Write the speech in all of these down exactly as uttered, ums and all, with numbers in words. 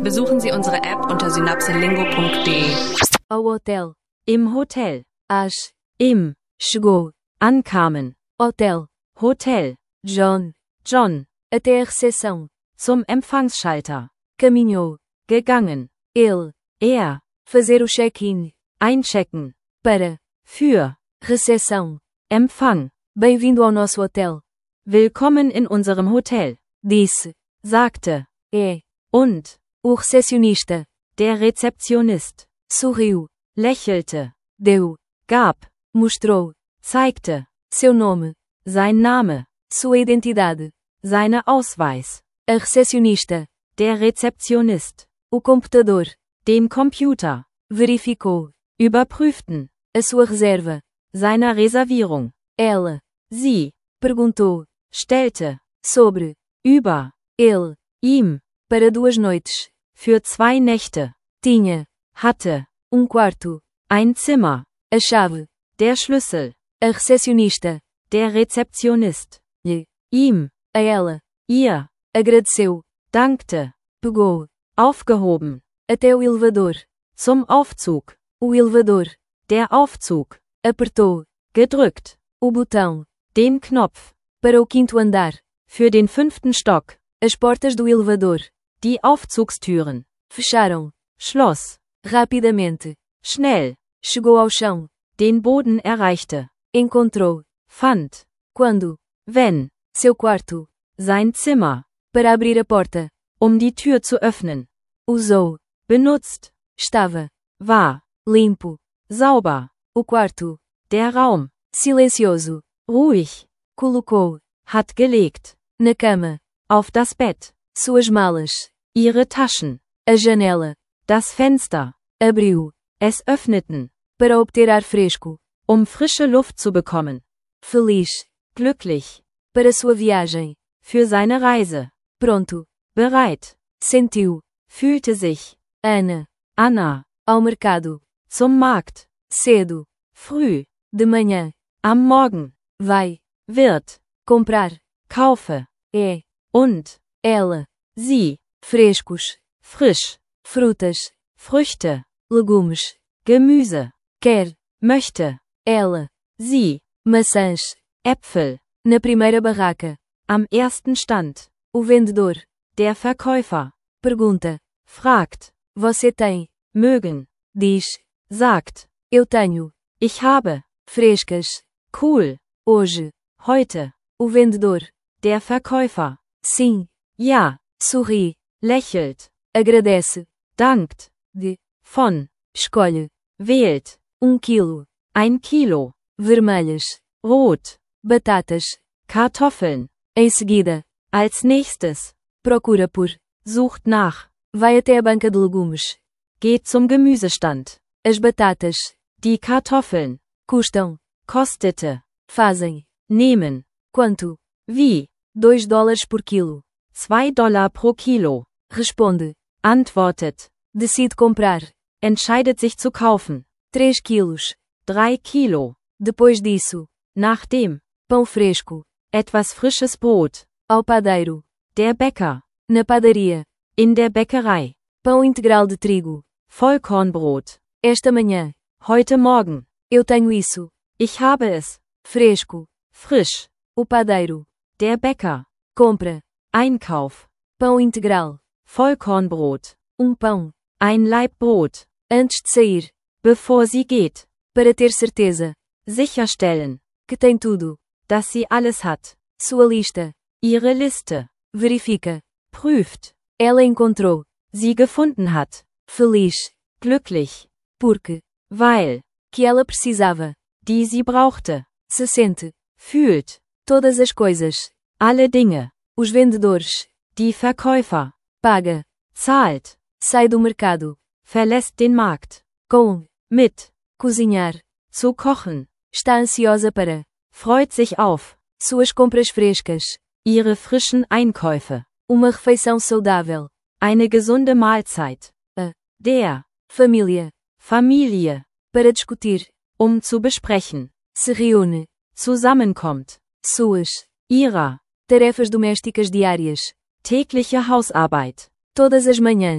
Besuchen Sie unsere App unter synapselingo punkt de. Ao hotel. Im Hotel. As. Im. Chegou. Ankamen. Hotel. Hotel. John. John. Até a recepção. Zum Empfangsschalter. Caminhou. Gegangen. Ele. Er. Fazer o check-in. Einchecken. Para. Für. Recepção. Empfang. Bem-vindo ao nosso hotel. Willkommen in unserem Hotel. Disse. Sagte. É. Und. O recepcionista. Der Rezeptionist. Sorriu. Lächelte. Deu. Gab. Mostrou. Zeigte. Seu nome. Sein Name. Sua identidade. Seine Ausweis. A recepcionista. Der Rezeptionist. O computador. Dem Computer. Verificou. Überprüften. A sua reserva. Seiner Reservierung. Ela. Sie. Perguntou. Stellte. Sobre. Über. Ele. Ihm. Para duas noites. Für zwei Nächte. Tinha. Hatte. Um quarto. Ein Zimmer. A chave. Der Schlüssel. A recepcionista. Der Rezeptionist. Lhe. Ihm. A ela. Ihr. Agradeceu. Dankte. Pegou. Aufgehoben. Até o elevador. Zum Aufzug. O elevador. Der Aufzug. Apertou. Gedrückt. O botão. Den Knopf. Para o quinto andar. Für den fünften Stock. As portas do elevador. Die Aufzugstüren. Fecharam. Schloss. Rapidamente. Schnell. Chegou ao chão. Den Boden erreichte. Encontrou. Fand. Quando. Wenn. Seu quarto. Sein Zimmer. Para abrir a porta. Um die Tür zu öffnen. Usou. Benutzt. Estava. War. Limpo. Sauber. O quarto. Der Raum. Silencioso. Ruhig. Colocou. Hat gelegt. Na cama. Auf das Bett. Suas malas. Ihre Taschen. A janela. Das Fenster. Abriu. Es öffneten. Para obter ar fresco. Um frische Luft zu bekommen. Feliz. Glücklich. Para sua viagem. Für seine Reise. Pronto. Bereit. Sentiu. Fühlte sich. Ana. Anna. Ao mercado. Zum Markt. Cedo. Früh. De manhã. Am Morgen. Vai. Wird. Comprar. Kaufe. É. Und. Ela. Sie. Frescos. Frisch. Frutas. Früchte. Legumes. Gemüse. Quer. Möchte. Ela. Sie. Maçãs. Äpfel. Na primeira barraca. Am ersten Stand. O vendedor. Der Verkäufer. Pergunta. Fragt. Você tem. Mögen. Diz. Sagt. Eu tenho. Ich habe. Frescas. Cool. Hoje. Heute. O vendedor. Der Verkäufer. Sim. Ja. Sorri. Lächelt. Agradece. Dankt. De. Von. Escolhe. Wählt. Um quilo. Ein Kilo. Vermelhas. Rot. Batatas. Kartoffeln. Em seguida. Als nächstes. Procura por. Sucht nach. Vai até a banca de legumes. Geht zum Gemüsestand. As batatas. Die Kartoffeln. Custam. Kostete. Fazem. Nehmen. Quanto? Wie? Dois dólares por quilo. Zwei Dollar pro Kilo. Responde. Antwortet. Decide comprar. Entscheidet sich zu kaufen. Três quilos. Drei Kilo. Depois disso. Nachdem. Pão fresco. Etwas frisches Brot. Ao padeiro. Der Bäcker. Na padaria. In der Bäckerei. Pão integral de trigo. Vollkornbrot. Esta manhã. Heute Morgen. Eu tenho isso. Ich habe es. Fresco. Frisch. O padeiro. Der Bäcker. Compra. Einkauf. Pão integral. Vollkornbrot. Um pão. Ein Laib Brot. Antes de sair. Bevor sie geht. Para ter certeza. Sicherstellen. Que tem tudo. Dass sie alles hat. Sua lista. Ihre Liste. Verifica. Prüft. Ela encontrou. Sie gefunden hat. Feliz. Glücklich. Porque. Weil. Que ela precisava. Die sie brauchte. Se sente. Fühlt. Todas as coisas. Alle Dinge. Os vendedores. Die Verkäufer. Paga. Zahlt. Sai do mercado. Verlässt den Markt. Com. Mit. Cozinhar. Zu kochen. Está ansiosa para. Freut sich auf. Suas compras frescas. Ihre frischen Einkäufe. Uma refeição saudável. Eine gesunde Mahlzeit. A. Der. Família. Familie. Para discutir. Um zu besprechen. Se reúne. Zusammenkommt. Suas. Ihrer. Tarefas domésticas diárias. Tägliche Hausarbeit. Todas as manhãs.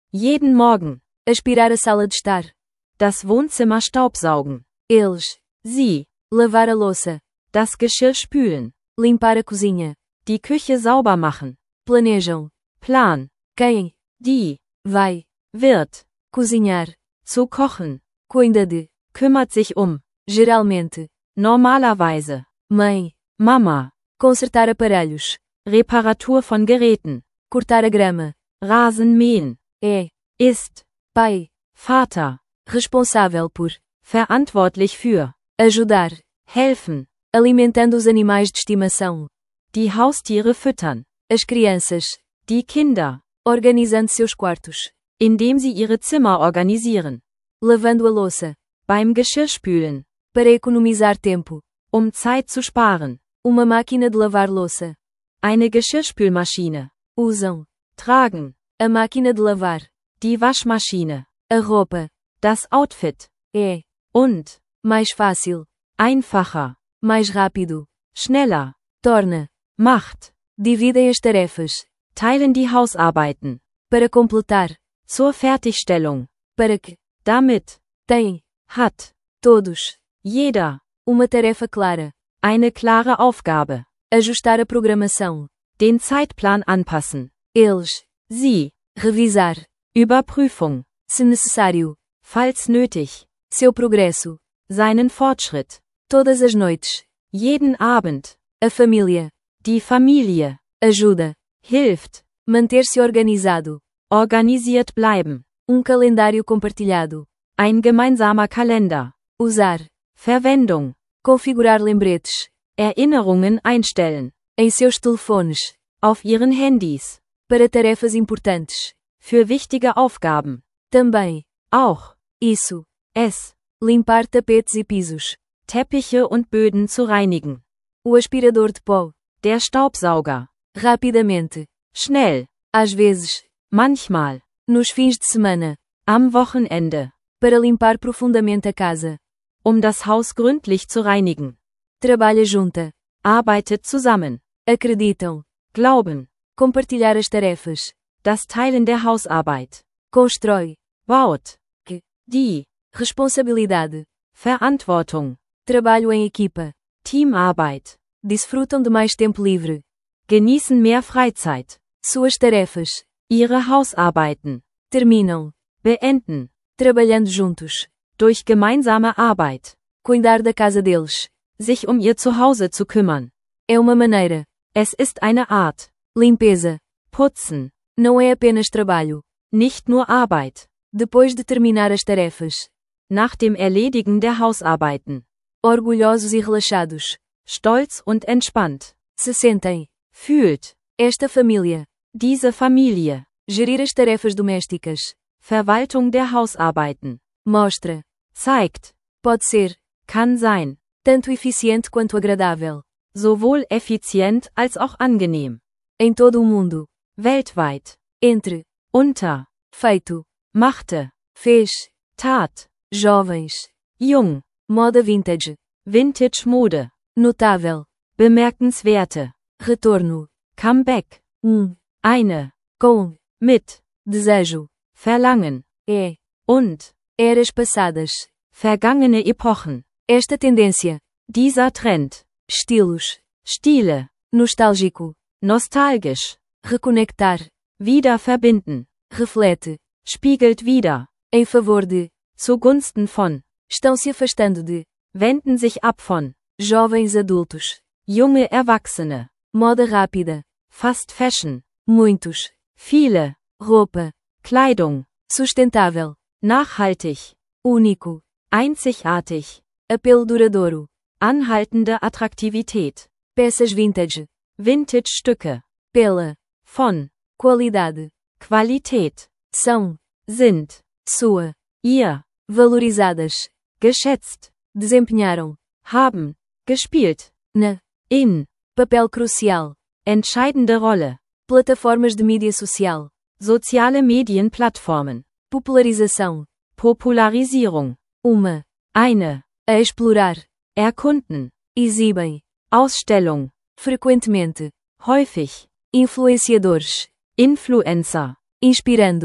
Jeden Morgen. Aspirar a sala de estar. Das Wohnzimmer staubsaugen. Eles. Sie. Lavar a louça. Das Geschirr spülen. Limpar a cozinha. Die Küche sauber machen. Planejam. Plan. Quem. Die. Vai. Wird. Cozinhar. Zu kochen. Cuida de. Kümmert sich um. Geralmente. Normalerweise. Mãe. Mama. Consertar aparelhos. Reparatur von Geräten. Cortar a grama. Rasen mähen. É. Ist. Pai. Vater. Responsável por. Verantwortlich für. Ajudar. Helfen. Alimentando os animais de estimação. Die Haustiere füttern. As crianças. Die Kinder. Organizando seus quartos. Indem sie ihre Zimmer organisieren. Lavando a louça. Beim Geschirrspülen. Para economizar tempo. Um Zeit zu sparen. Uma máquina de lavar louça. Eine Geschirrspülmaschine. Usam. Tragen. A máquina de lavar. Die Waschmaschine. A roupa. Das Outfit. É. Und. Mais fácil. Einfacher. Mais rápido. Schneller. Torna. Macht. Dividem as tarefas. Teilen die Hausarbeiten. Para completar. Zur Fertigstellung. Para que. Damit. Tem. Hat. Todos. Jeder. Uma tarefa clara. Eine klare Aufgabe. Ajustar a programação. Den Zeitplan anpassen. Eles. Sie. Revisar. Überprüfung. Se necessário. Falls nötig. Seu progresso. Seinen Fortschritt. Todas as noites. Jeden Abend. A família. Die Familie. Ajuda. Hilft. Manter-se organizado. Organisiert bleiben. Um calendário compartilhado. Ein gemeinsamer Kalender. Usar. Verwendung. Configurar lembretes. Erinnerungen einstellen. Em seus telefones. Auf ihren Handys. Para tarefas importantes. Für wichtige Aufgaben. Também. Auch. Isso. Es. Limpar tapetes e pisos. Teppiche und Böden zu reinigen. O aspirador de pó. Der Staubsauger. Rapidamente. Schnell. Às vezes. Manchmal. Nos fins de semana. Am Wochenende. Para limpar profundamente a casa. Um das Haus gründlich zu reinigen. Trabalha junta. Arbeitet zusammen. Acreditam. Glauben. Compartilhar as tarefas. Das Teilen der Hausarbeit. Constrói. Baut. Que. Die. Responsabilidade. Verantwortung. Trabalho em equipa. Teamarbeit. Desfrutam de mais tempo livre. Genießen mehr Freizeit. Suas tarefas. Ihre Hausarbeiten. Terminam. Beenden. Trabalhando juntos. Durch gemeinsame Arbeit. Cuidar da casa deles. Sich um ihr Zuhause zu kümmern. É uma maneira. Es ist eine Art. Limpeza. Putzen. Não é apenas trabalho. Nicht nur Arbeit. Depois de terminar as tarefas. Nach dem Erledigen der Hausarbeiten. Orgulhosos e relaxados. Stolz und entspannt. Se sentem. Fühlt. Esta família. Diese Familie. Gerir as tarefas domésticas. Verwaltung der Hausarbeiten. Mostra. Zeigt. Pode ser. Kann sein. Tanto eficiente quanto agradável. Sowohl effizient als auch angenehm. Em todo o mundo. Weltweit. Entre. Unter. Feito. Machte. Fez. Tat. Jovens. Jung. Moda vintage. Vintage Mode. Notável. Bemerkenswerte. Retorno. Comeback. Um. Eine. Com. Mit. Desejo. Verlangen. É. Und. Eras passadas. Vergangene Epochen. Esta tendência. Dieser Trend. Estilos. Stile. Nostálgico. Nostalgisch. Reconectar. Wieder verbinden. Reflete. Spiegelt wieder. Em favor de. Zugunsten von. Estão se afastando de. Wenden sich ab von. Jovens adultos. Junge Erwachsene. Moda rápida. Fast Fashion. Muitos. Viele. Roupa. Kleidung. Sustentável. Nachhaltig. Único. Einzigartig. Apelo duradouro. Anhaltende Attraktivität. Peças vintage. Vintage-Stücke. Pela. Von. Qualidade. Qualität. São. Sind. Sua. Ihr. Valorizadas. Geschätzt. Desempenharam. Haben. Gespielt. Na. In. Papel crucial. Entscheidende Rolle. Plataformas de mídia social. Soziale Medienplattformen. Popularização. Popularisierung. Uma. Eine. A explorar. Erkunden. Exibem. Ausstellung. Frequentemente. Häufig. Influenciadores. Influencer. Inspirando.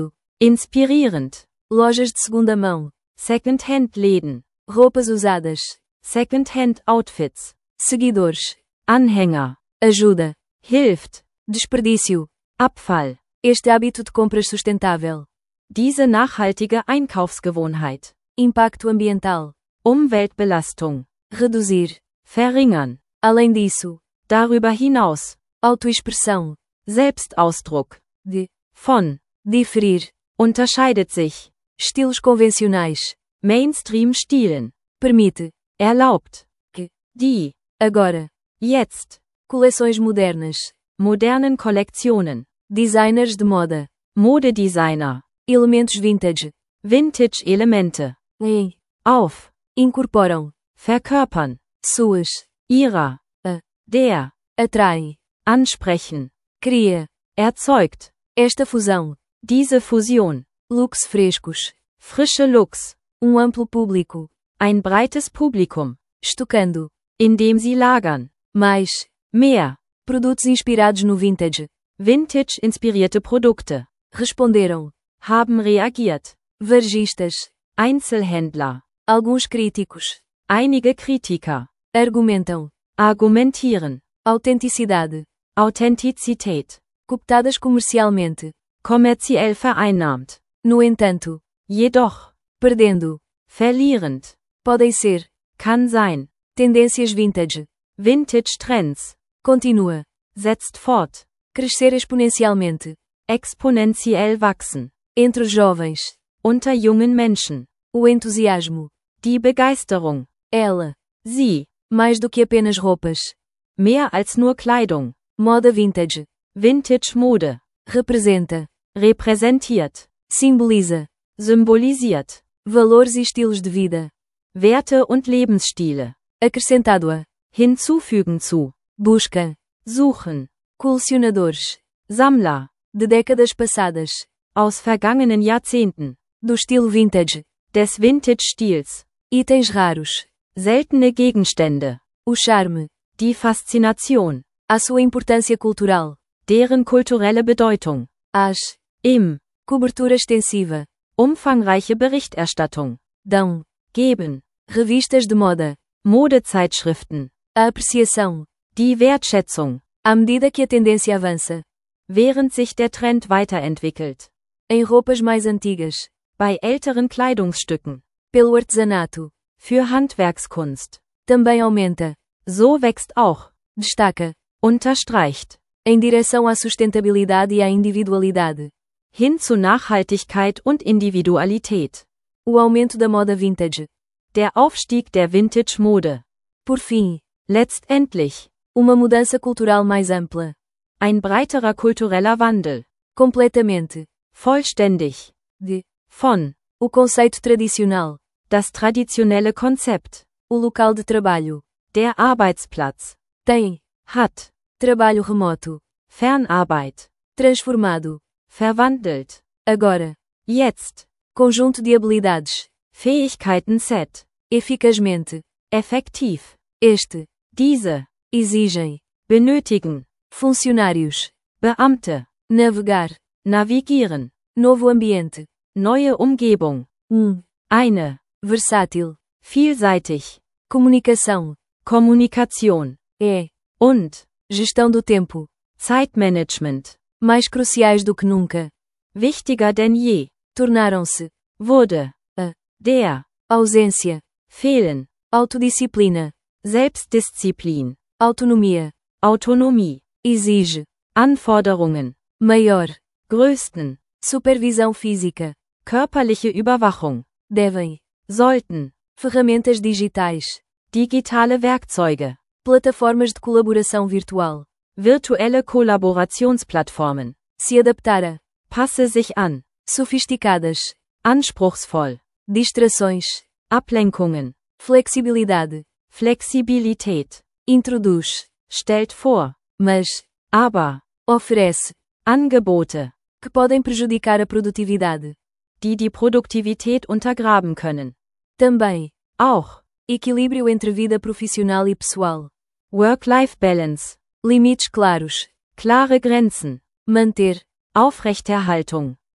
Inspirierend. Lojas de segunda mão. Second-hand Läden. Roupas usadas. Second-hand Outfits. Seguidores. Anhänger. Ajuda. Hilft. Desperdício. Abfall. Este hábito de compras sustentável. Diese nachhaltige Einkaufsgewohnheit. Impacto ambiental. Umweltbelastung. Reduzir. Verringern. Além disso. Darüber hinaus. Autoexpressão. Selbstausdruck. De. Von. Diferir. Unterscheidet sich. Estilos convencionais. Mainstream-Stilen. Permite. Erlaubt. Que. Die. Agora. Jetzt. Coleções modernas. Modernen Kollektionen. Designers de moda. Modedesigner. Elementos vintage. Vintage-Elemente. Em. Auf. Incorporam. Verkörpern. Suas. Ihrer. A. Der. Atrai. Ansprechen. Cria. Erzeugt. Esta fusão. Diese Fusion. Looks frescos. Frische Looks. Um amplo público. Ein breites Publikum. Estocando. Indem sie lagern. Mais. Mehr. Produtos inspirados no vintage. Vintage-inspirierte Produkte. Responderam. Haben reagiert. Varejistas. Einzelhändler. Alguns críticos. Einige Kritiker. Argumentam. Argumentieren. Autenticidade. Authentizität. Cooptadas comercialmente. Kommerziell vereinnahmt. No entanto. Jedoch. Perdendo. Verlierend. Podem ser. Kann sein. Tendências vintage. Vintage Trends. Continua. Setzt fort. Crescer exponencialmente. Exponentiell wachsen. Entre os jovens. Unter jungen Menschen. O entusiasmo. Die Begeisterung. Ela. Sie. Mais do que apenas roupas. Mehr als nur Kleidung. Moda vintage. Vintage Mode. Representa. Repräsentiert. Simboliza. Symbolisiert. Valores e estilos de vida. Werte und Lebensstile. Acrescentado a. Hinzufügen zu. Busca. Suchen. Colecionadores. Sammler. De décadas passadas. Aus vergangenen Jahrzehnten. Do estilo vintage. Des Vintage-Stils. Itens raros. Seltene Gegenstände. O charme. Die Faszination. A sua importância cultural. Deren kulturelle Bedeutung. As. Im. Cobertura extensiva. Umfangreiche Berichterstattung. Dão. Geben. Revistas de moda. Modezeitschriften. A apreciação. Die Wertschätzung. À medida que a tendência avança. Während sich der Trend weiterentwickelt. Em roupas mais antigas. Bei älteren Kleidungsstücken. Pelo artesanato. Für Handwerkskunst. Também aumenta. So wächst auch. Destaca. Unterstreicht. Em direção à sustentabilidade e à individualidade. Hin zu Nachhaltigkeit und Individualität. O aumento da moda vintage. Der Aufstieg der Vintage-Mode. Por fim. Letztendlich. Uma mudança cultural mais ampla. Ein breiterer kultureller Wandel. Completamente. Vollständig. De. Von. O conceito tradicional. Das traditionelle Konzept. O local de trabalho. Der Arbeitsplatz. Tem. Hat. Trabalho remoto. Fernarbeit. Transformado. Verwandelt. Agora. Jetzt. Conjunto de habilidades. Fähigkeiten-Set. Eficazmente. Effektiv. Este. Diese. Exigem. Benötigen. Funcionários. Beamte. Navegar. Navigieren. Novo ambiente. Neue Umgebung. Um. Eine. Versátil. Vielseitig. Comunicação. Kommunikation. É. Und. Gestão do tempo. Zeitmanagement. Mais cruciais do que nunca. Wichtiger denn je. Tornaram-se. Wurde. A. Der. Ausência. Fehlen. Autodisciplina. Selbstdisziplin. Autonomia. Autonomie. Exige. Anforderungen. Maior. Größten. Supervisão física. Körperliche Überwachung. Devem. Sollten. Ferramentas digitais. Digitale Werkzeuge. Plataformas de colaboração virtual. Virtuelle Kollaborationsplattformen. Se adaptar a. Passe sich an. Sofisticadas. Anspruchsvoll. Distrações. Ablenkungen. Flexibilidade. Flexibilität. Introduz. Stellt vor. Mas. Aber. Oferece. Angebote. Que podem prejudicar a produtividade. Die die Produktivität untergraben können. Também. Auch. Equilíbrio entre vida profissional e pessoal. Work-Life Balance. Limites claros. Klare Grenzen. Manter. Aufrechterhaltung.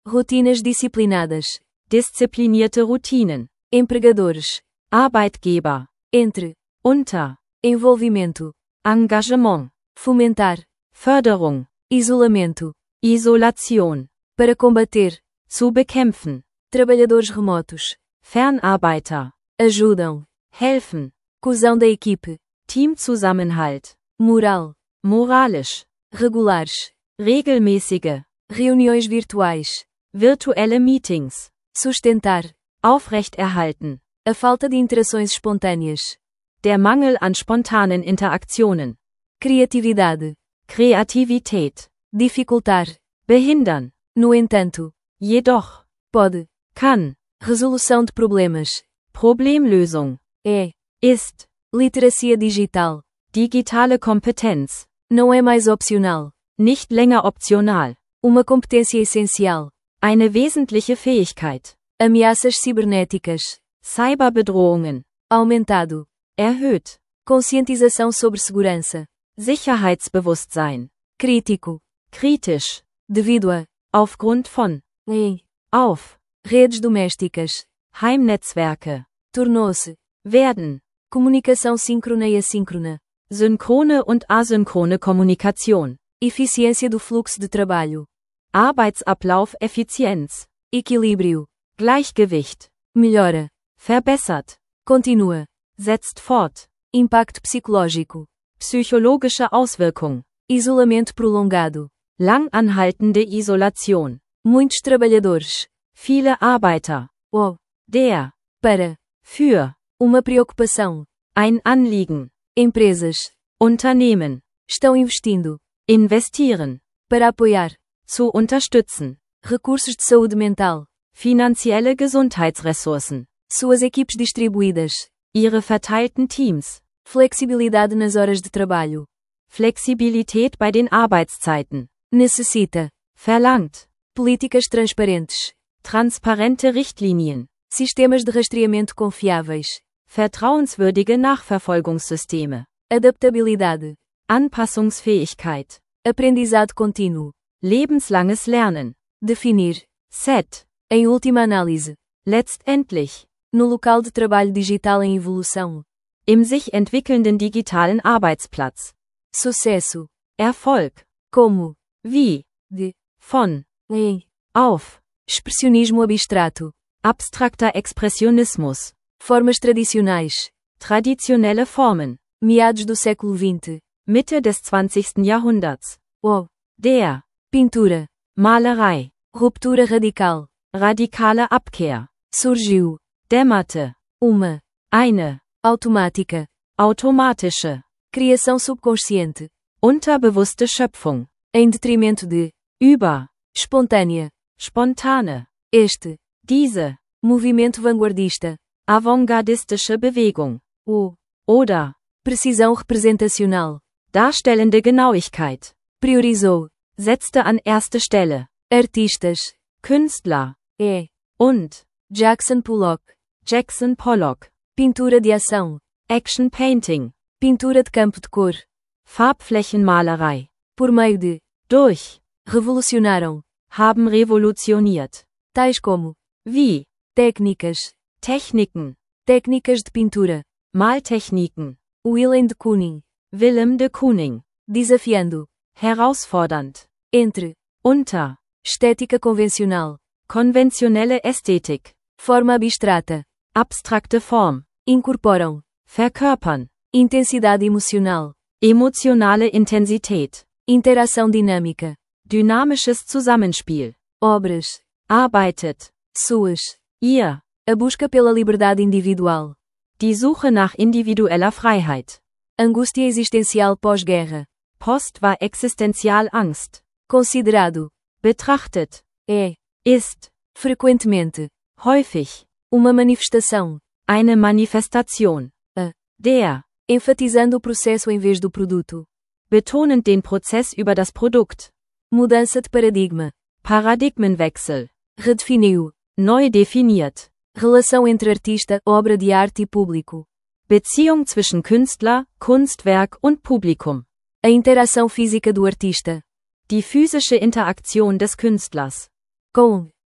Rotinas disciplinadas. Disziplinierte Routinen. Empregadores. Arbeitgeber. Entre. Unter. Envolvimento. Engagement. Fomentar. Förderung. Isolamento. Isolation. Para combater. Zu bekämpfen. Trabalhadores remotos. Fernarbeiter. Ajudam. Helfen. Coesão da equipe. Teamzusammenhalt. Moral. Moralisch. Regulares. Regelmäßige. Reuniões virtuais. Virtuelle Meetings. Sustentar. Aufrechterhalten. A falta de interações espontâneas. Der Mangel an spontanen Interaktionen. Criatividade. Kreativität. Dificultar. Behindern. No entanto. Jedoch. Pode. Kann. Resolução de problemas. Problemlösung. É. Ist. Literacia digital. Digitale Kompetenz. Não é mais opcional. Nicht länger optional. Uma competência essencial. Eine wesentliche Fähigkeit. Ameaças cibernéticas. Cyberbedrohungen. Aumentado. Erhöht. Conscientização sobre segurança. Sicherheitsbewusstsein. Crítico. Kritisch. Devido a. Aufgrund von. Em. Auf. Redes domésticas. Heimnetzwerke. Tornou-se. Werden. Comunicação síncrona e assíncrona. Synchrone und asynchrone Kommunikation. Eficiência do fluxo de trabalho. Arbeitsablauf Effizienz. Equilíbrio. Gleichgewicht. Melhora. Verbessert. Continua. Setzt fort. Impacto psicológico. Psychologische Auswirkung. Isolamento prolongado. Lang anhaltende Isolation. Muitos trabalhadores. Viele Arbeiter. O. Der. Para. Für. Uma preocupação. Ein Anliegen. Empresas. Unternehmen. Estão investindo. Investieren. Para apoiar. Zu unterstützen. Recursos de saúde mental. Finanzielle Gesundheitsressourcen. Suas equipes distribuídas. Ihre verteilten Teams. Flexibilidade nas horas de trabalho. Flexibilität bei den Arbeitszeiten. Necessita. Verlangt. Políticas transparentes. Transparente Richtlinien. Sistemas de rastreamento confiáveis. Vertrauenswürdige Nachverfolgungssysteme. Adaptabilidade. Anpassungsfähigkeit. Aprendizado contínuo. Lebenslanges Lernen. Definir. Set. Em última análise. Letztendlich. No local de trabalho digital em evolução. Im sich entwickelnden digitalen Arbeitsplatz. Sucesso. Erfolg. Como. Wie. De. Von. Em. Auf. Expressionismo abstrato. Abstrakter Expressionismus. Formas tradicionais. Traditionelle Formen. Meados do século vinte. Mitte des zwanzigsten Jahrhunderts. O. Der. Pintura. Malerei. Ruptura radical. Radikale Abkehr. Surgiu. Dämmerte. Uma. Eine. Automática. Automatische. Criação subconsciente. Unterbewusste Schöpfung. Em detrimento de. Über. Espontânea. Spontane. Este. Diese. Movimento vanguardista. Avantgardistische Bewegung. O. Oder. Precisão representacional. Darstellende Genauigkeit. Priorizou. Setzte an erste Stelle. Artistas. Künstler. É. Und. Jackson Pollock. Jackson Pollock. Pintura de ação. Action Painting. Pintura de campo de cor. Farbflächenmalerei. Por meio de. Durch. Revolucionaram. Haben revolutioniert. Tais como. Wie. Técnicas. Techniken. Técnicas de pintura. Maltechniken. Willem de Kooning. Willem de Kooning. Desafiando. Herausfordernd. Entre. Unter. Estética convencional. Konventionelle Ästhetik. Forma abstrata. Abstrakte Form. Incorporam. Verkörpern. Intensidade emocional. Emotionale Intensität. Interação dinâmica. Dynamisches Zusammenspiel. Obras. Arbeitet. Suas. Ihr. A busca pela liberdade individual. Die Suche nach individueller Freiheit. Angústia existencial pós-guerra. Post war Existenzialangst. Considerado. Betrachtet. É. Ist. Frequentemente. Häufig. Uma manifestação. Eine Manifestation. A. Der. Enfatizando o processo em vez do produto. Betonend den Prozess über das Produkt. Mudança de paradigma. Paradigmenwechsel. Redefiniu. Neu definiert. Relação entre artista, obra de arte e público. Beziehung zwischen Künstler, Kunstwerk und Publikum. A interação física do artista. Die physische Interaktion des Künstlers. Com.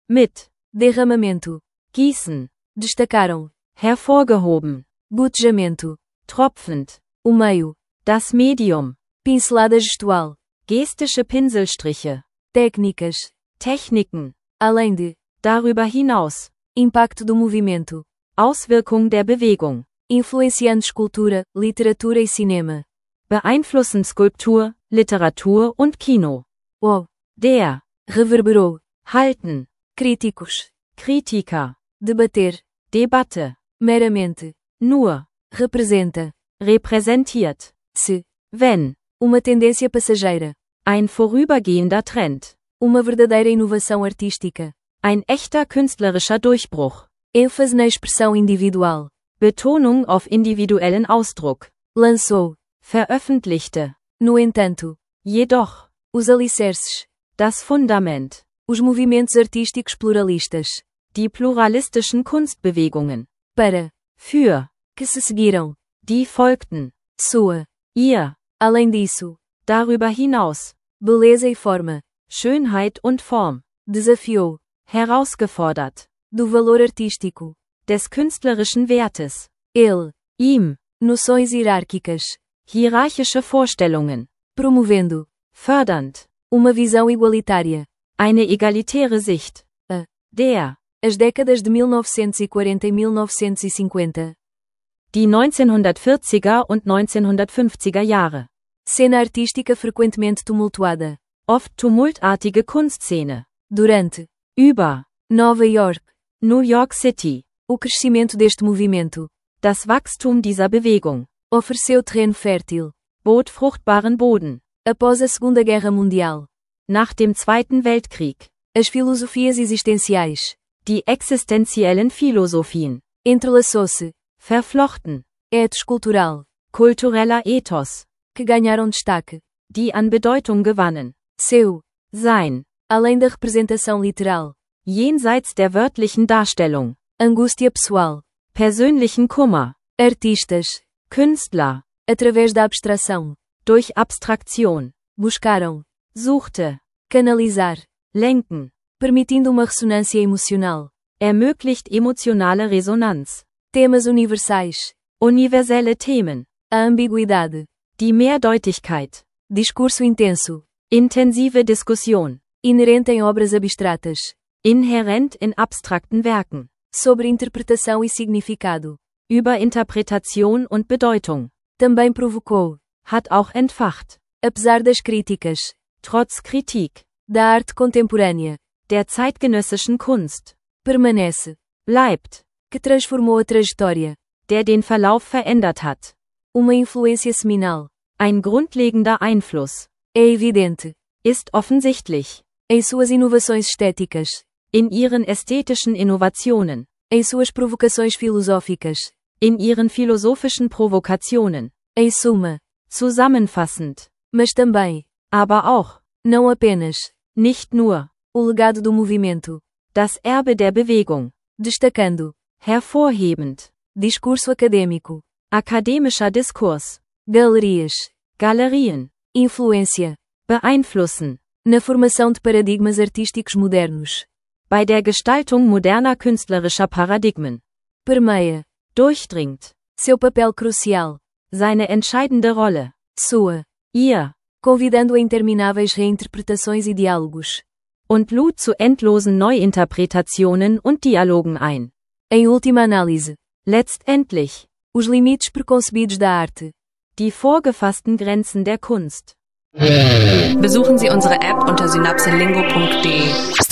mit, derramamento, gießen, destacaram, hervorgehoben, gotejamento, tropfend, o meio, das Medium, pincelada gestual, gestische Pinselstriche, técnicas, Techniken, além de, darüber hinaus, impacto do movimento, Auswirkung der Bewegung, influenciando escultura, literatura e cinema. beeinflussen Skulptur, Literatur und Kino. O, Der, reverberou, halten, críticos, Kritiker, debater, Debatte, meramente, nur, representa, repräsentiert, se, wenn, uma tendência passageira, ein vorübergehender Trend, uma verdadeira inovação artística, ein echter künstlerischer Durchbruch, ênfase na expressão individual, Betonung auf individuellen Ausdruck, lançou, veröffentlichte, no entanto, jedoch, os alicerces, das Fundament, os movimentos artísticos pluralistas, die pluralistischen Kunstbewegungen, para, für, que se seguiram, die folgten, sua, ihr, além disso, darüber hinaus, beleza e forma, Schönheit und Form, desafiou, herausgefordert, do valor artístico, des künstlerischen Wertes, ele, ihm, noções hierárquicas, hierarchische Vorstellungen, promovendo, fördernd, uma visão igualitária, eine egalitäre Sicht, a, der, as décadas de mil novecentos e quarenta e mil novecentos e cinquenta, die neunzehnhundertvierziger und neunzehnhundertfünfziger Jahre, cena artística frequentemente tumultuada, oft tumultartige Kunstszene, durante, über, Nova York, New York City, o crescimento deste movimento, das Wachstum dieser Bewegung, ofereceu terreno fértil, bot fruchtbaren Boden, após a Segunda Guerra Mundial, nach dem Zweiten Weltkrieg, as filosofias existenciais, die existenziellen Philosophien, entrelaçou-se, verflochten, ethos cultural, kultureller Ethos, que ganharam destaque, die an Bedeutung gewannen, seu, sein, além da representação literal, jenseits der wörtlichen Darstellung, angústia pessoal, persönlichen Kummer, artistas, Künstler, através da abstração, durch Abstraktion, buscaram, suchte, canalizar, lenken, permitindo uma ressonância emocional, ermöglicht emotionale Resonanz, temas universais, universelle Themen, a ambiguidade, die Mehrdeutigkeit, discurso intenso, intensive Diskussion, inerente em obras abstratas, inhärent in abstrakten Werken, sobre interpretação e significado, über Interpretation und Bedeutung, também provocou, hat auch entfacht, apesar das críticas, trotz Kritik, da arte contemporânea, der zeitgenössischen Kunst, permanece, bleibt, que transformou a trajetória, der den Verlauf verändert hat, uma influência seminal, ein grundlegender Einfluss, é evidente, ist offensichtlich, em suas inovações estéticas, in ihren ästhetischen Innovationen, em suas provocações filosóficas, in ihren philosophischen Provokationen, em suma, zusammenfassend, mas também, aber auch, não apenas, nicht nur, o legado do movimento, das Erbe der Bewegung, destacando, hervorhebend, discurso acadêmico, akademischer Diskurs, galerias, Galerien, influência, beeinflussen, na formação de paradigmas artísticos modernos, bei der Gestaltung moderner künstlerischer Paradigmen, permeia, durchdringt, seu papel crucial, seine entscheidende Rolle, sua, ihr, convidando a intermináveis reinterpretações e diálogos, und lud zu endlosen Neuinterpretationen und Dialogen ein. Em última análise, Letztendlich, os limites preconcebidos da arte, die vorgefassten Grenzen der Kunst. Besuchen Sie unsere App unter synapselingo punkt de.